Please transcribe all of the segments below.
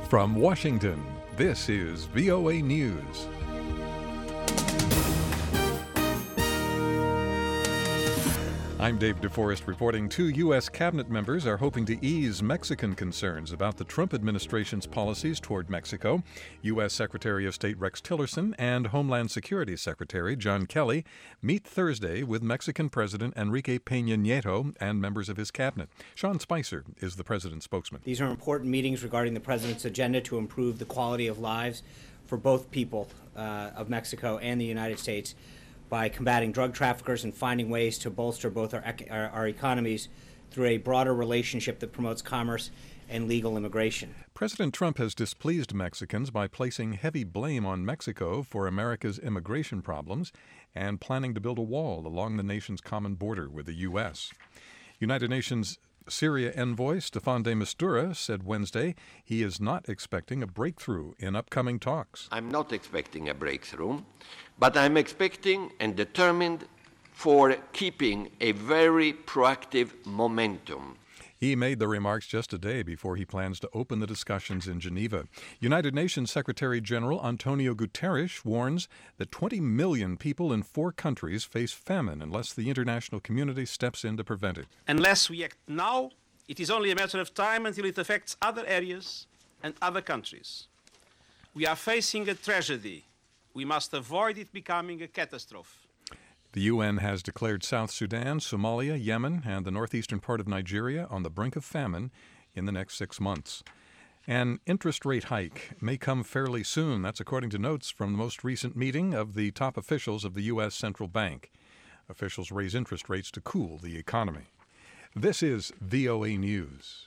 From Washington, this is VOA News. I'm Dave DeForest reporting. 2 U.S. cabinet members are hoping to ease Mexican concerns about the Trump administration's policies toward Mexico. U.S. Secretary of State Rex Tillerson and Homeland Security Secretary John Kelly meet Thursday with Mexican President Enrique Peña Nieto and members of his cabinet. Sean Spicer is the president's spokesman. These are important meetings regarding the president's agenda to improve the quality of lives for both people of Mexico and the United States, by combating drug traffickers and finding ways to bolster both our economies through a broader relationship that promotes commerce and legal immigration. President Trump has displeased Mexicans by placing heavy blame on Mexico for America's immigration problems and planning to build a wall along the nation's common border with the U.S. United Nations Syria envoy Staffan de Mistura said Wednesday he is not expecting a breakthrough in upcoming talks. I'm not expecting a breakthrough, but I'm expecting and determined for keeping a very proactive momentum. He made the remarks just a day before he plans to open the discussions in Geneva. United Nations Secretary General Antonio Guterres warns that 20 million people in 4 countries face famine unless the international community steps in to prevent it. Unless we act now, it is only a matter of time until it affects other areas and other countries. We are facing a tragedy. We must avoid it becoming a catastrophe. The UN has declared South Sudan, Somalia, Yemen, and the northeastern part of Nigeria on the brink of famine in the next 6 months. An interest rate hike may come fairly soon. That's according to notes from the most recent meeting of the top officials of the U.S. Central Bank. Officials raise interest rates to cool the economy. This is VOA News.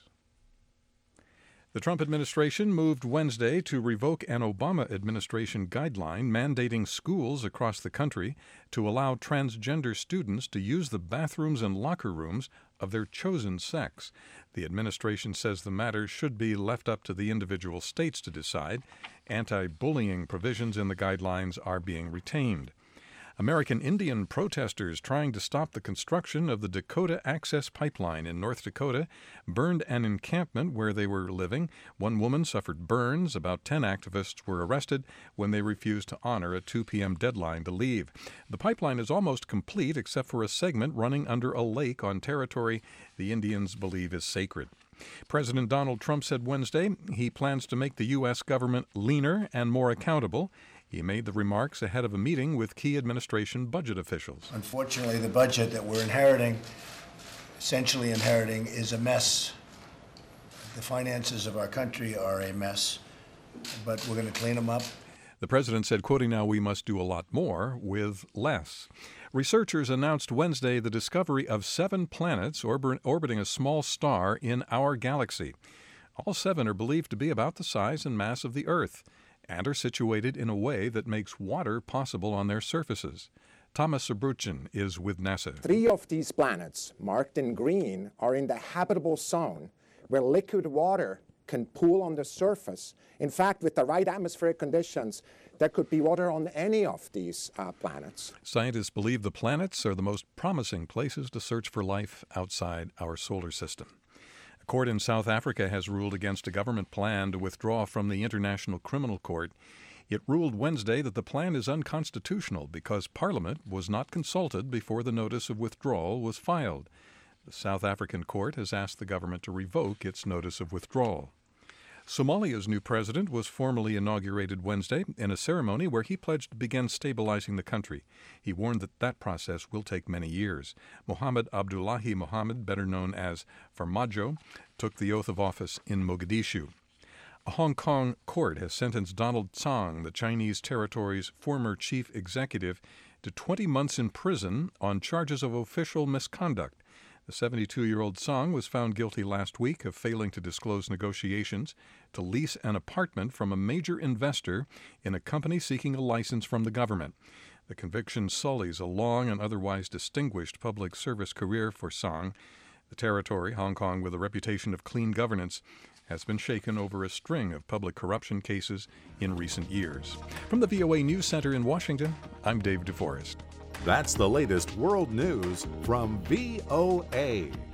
The Trump administration moved Wednesday to revoke an Obama administration guideline mandating schools across the country to allow transgender students to use the bathrooms and locker rooms of their chosen sex. The administration says the matter should be left up to the individual states to decide. Anti-bullying provisions in the guidelines are being retained. American Indian protesters trying to stop the construction of the Dakota Access Pipeline in North Dakota burned an encampment where they were living. 1 woman suffered burns. About 10 activists were arrested when they refused to honor a 2 p.m. deadline to leave. The pipeline is almost complete except for a segment running under a lake on territory the Indians believe is sacred. President Donald Trump said Wednesday he plans to make the U.S. government leaner and more accountable. He made the remarks ahead of a meeting with key administration budget officials. Unfortunately, the budget that we're essentially inheriting, is a mess. The finances of our country are a mess, but we're going to clean them up. The president said, quoting now, "We must do a lot more with less." Researchers announced Wednesday the discovery of 7 planets orbiting a small star in our galaxy. All 7 are believed to be about the size and mass of the Earth and are situated in a way that makes water possible on their surfaces. Thomas Sabruchin is with NASA. 3 of these planets, marked in green, are in the habitable zone, where liquid water can pool on the surface. In fact, with the right atmospheric conditions, there could be water on any of these planets. Scientists believe the planets are the most promising places to search for life outside our solar system. A court in South Africa has ruled against a government plan to withdraw from the International Criminal Court. It ruled Wednesday that the plan is unconstitutional because Parliament was not consulted before the notice of withdrawal was filed. The South African court has asked the government to revoke its notice of withdrawal. Somalia's new president was formally inaugurated Wednesday in a ceremony where he pledged to begin stabilizing the country. He warned that that process will take many years. Mohamed Abdullahi Mohamed, better known as Farmajo, took the oath of office in Mogadishu. A Hong Kong court has sentenced Donald Tsang, the Chinese territory's former chief executive, to 20 months in prison on charges of official misconduct. The 72-year-old Tsang was found guilty last week of failing to disclose negotiations to lease an apartment from a major investor in a company seeking a license from the government. The conviction sullies a long and otherwise distinguished public service career for Tsang. The territory, Hong Kong, with a reputation of clean governance, has been shaken over a string of public corruption cases in recent years. From the VOA News Center in Washington, I'm Dave DeForest. That's the latest world news from VOA.